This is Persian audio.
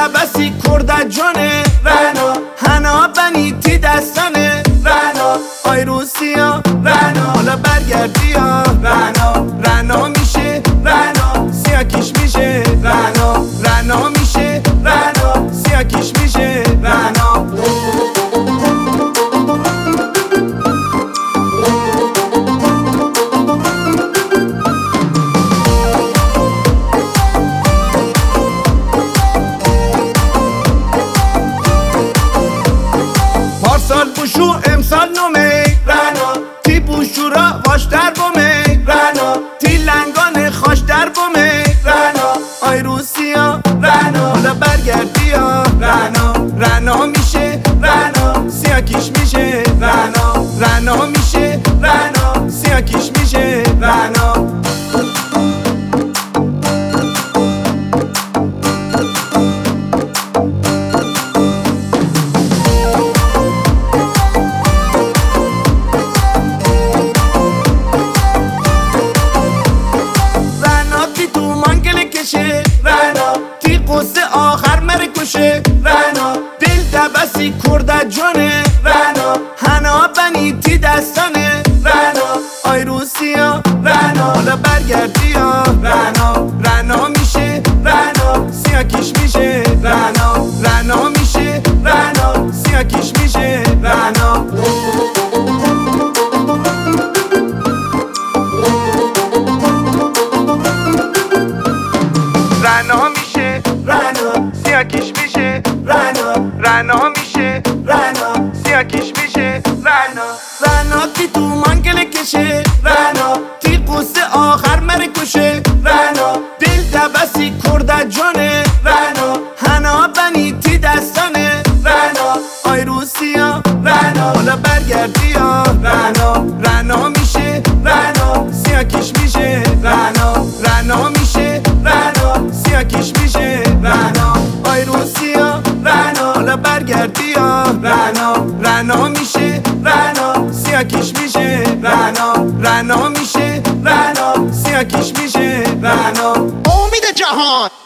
دبسی کرد جانه رنا هنا بنی تی دستانه رنا آی روسیا رنا حالا برگردی یا رنا رنا میشه رنا سیاکیش میشه رنا رنا میشه رنا سیاکیش میشه رنا پارسال بوشو امسال نومه رنا تی بوشو را واش در بومه رنا تی لنگان خاش در بومه رنا آی روسیا رنا حالا برگردی یا رنا رنا میشه رنا سیاکیش میشه رنا رنا میشه رنا سیاکیش میشه رنا رنا تی قصه آخر مره کشه رنا دل دبسی کرد جانه رنا هنا بنی تی دستانه رنا آی روسیا رنا حالا برگردی یا رنا رنا میشه رنا سیاکیش میشه رنا رنا میشه رنا سیاکیش میشه رنا رنا میشه رنا سیاکیش میشه رنا رنا میشه رنا سیاکیش میشه رنا رنا تی تو منگل کشه رنا تی قصه آخر مره کشه رنا دل دبسی کرد جانه رنا هنا بنی تی دستانه رنا آی روسیا رنا حالا برگردی یا رنا رنا میشه رنا سیاکیش میشه رنا رنا میشه رنا سیاکیش میشه رنا آی روسیا رنا حالا برگردی یا رنا رنا میشه رنا سیاکیش میشه رنا رنا میشه رنا سیاکیش میشه رنا امید جهان